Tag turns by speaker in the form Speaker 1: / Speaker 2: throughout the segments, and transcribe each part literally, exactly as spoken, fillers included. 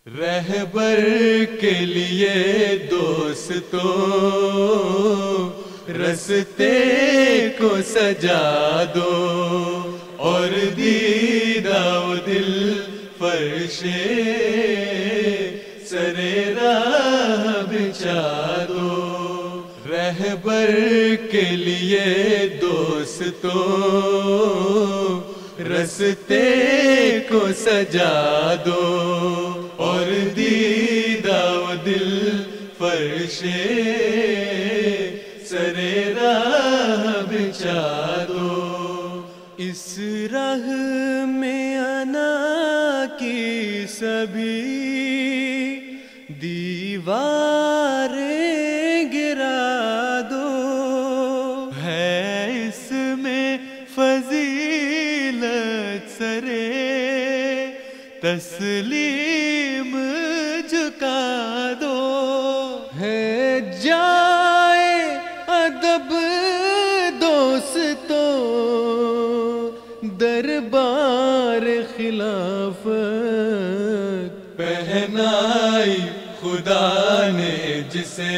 Speaker 1: رہبر کے لیے دوستوں رستے کو سجا دو اور دیدہ و دل فرشے سرے راہ بچھا دو۔ رہبر کے لیے دوستوں رستے کو سجا دو اور دیدہ و دل فرشے سرے راہ بچھا دو۔ اس راہ میں انا کی سبھی دیواریں گرا دو، ہے اس میں فضیلت سرے تسلیم جھکا دو، ہے جائے ادب دوستوں دربار خلافت پہنائی خدا نے جسے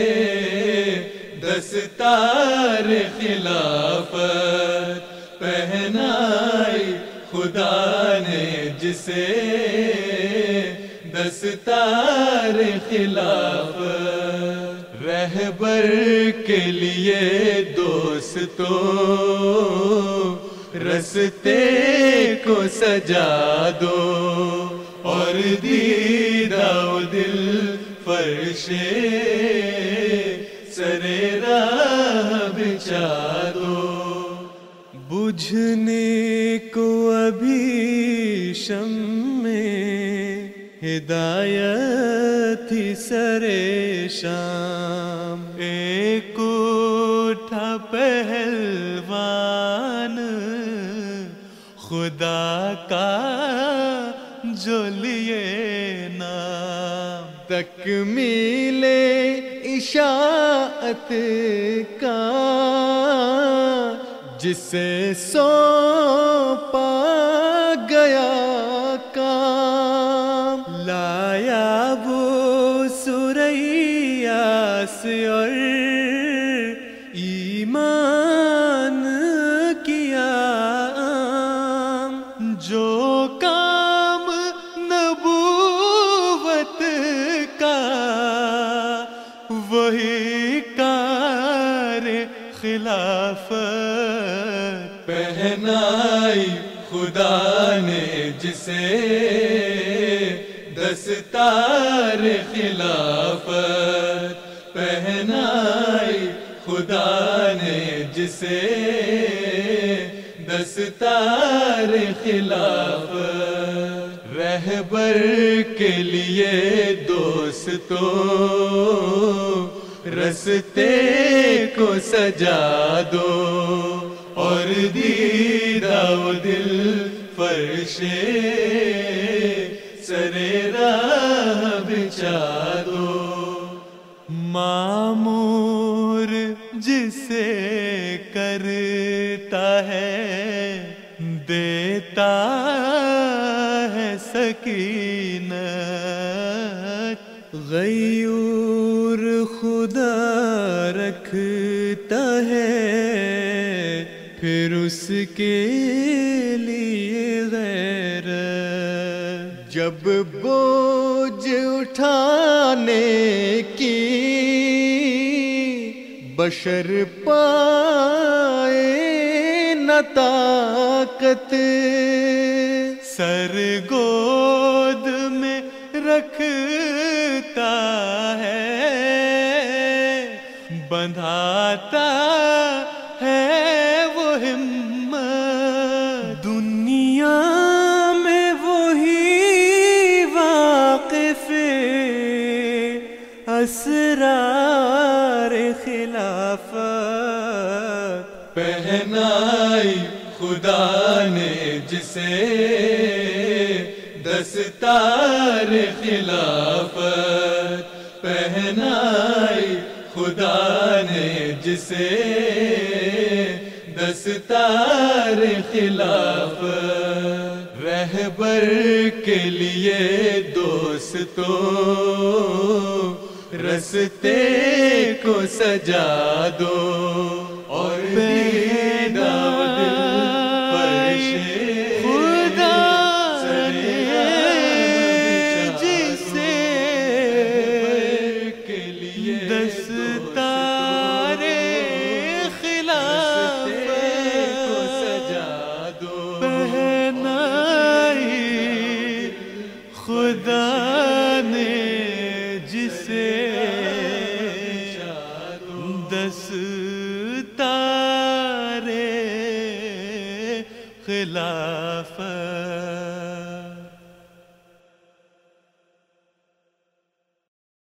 Speaker 1: دستار خلافت پہنائی خدا نے جسے دستار خلافت۔ رہبر کے لیے دوستوں رستے کو سجا دو اور دیدہ و دل فرشے سرے راہ بچھا دو۔ بجھنے کو ابھی شمع ہدایت تھی سرے شام، ایک اٹھا پہلوان خدا کا جو لیے نام، تکمیل اشاعت کا جسے سونپا گیا کام، لایا وہ سریا سے اور ایمان کیا عام، جو کام نبوت کا وہی کار خلافت پہنائی خدا نے جسے دستار خلافت پہنائی خدا نے جسے دستار خلافت۔ رہبر کے لیے دوستوں رستے کو سجا دو اور دیدہ و دل فرشے سرے راہ بچھا دو۔ معمور جسے کرتا ہے دیتا ہے سکینت، غیور خدا رکھتا ہے پھر اس کے لیے غیرت، جب بوجھ اٹھانے کی بشر پائے نہ طاقت، سر گود میں رکھتا ہے بندھاتا ہے وہ ہمت، دنیا میں وہی واقف اسرار خلافت پہنائی خدا نے جسے دستار خلافت پہنائی خدا نے جسے دستار خلافت۔ رہبر کے لیے دوستو رستے کو سجا دو اور دیدہ دل فرش خدا جسے کے لیے دستار خلافت کو سجا دو پہنائی خدا نے جسے دستار خلافت